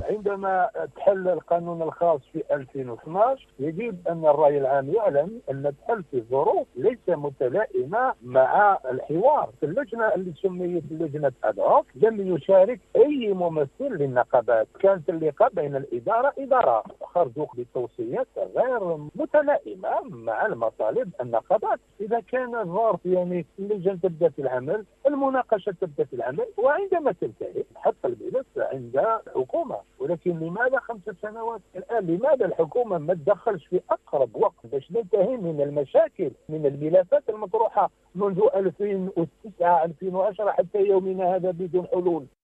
عندما تحل القانون الخاص في 2012 يجب أن الرأي العام يعلم أن تحل في ظروف ليس متلائمة مع الحوار. في اللجنة اللي سميت لجنة أدهوك لم يشارك أي ممثل للنقابات، كانت اللقاء بين الإدارة إدارة خرجوا بتوصيات غير متلائمة مع المطالب النقابات. إذا كان الظرف يعني اللجنة تبدأ في العمل، المناقشة تبدأ في العمل، وعندما تنتهي حط الملف عند الحكومة. ولكن لماذا 5 سنوات الآن؟ لماذا الحكومة ما تدخلش في أقرب وقت باش ننتهي من المشاكل من الملفات المطروحة منذ 2009 2010 حتى يومنا هذا بدون حلول؟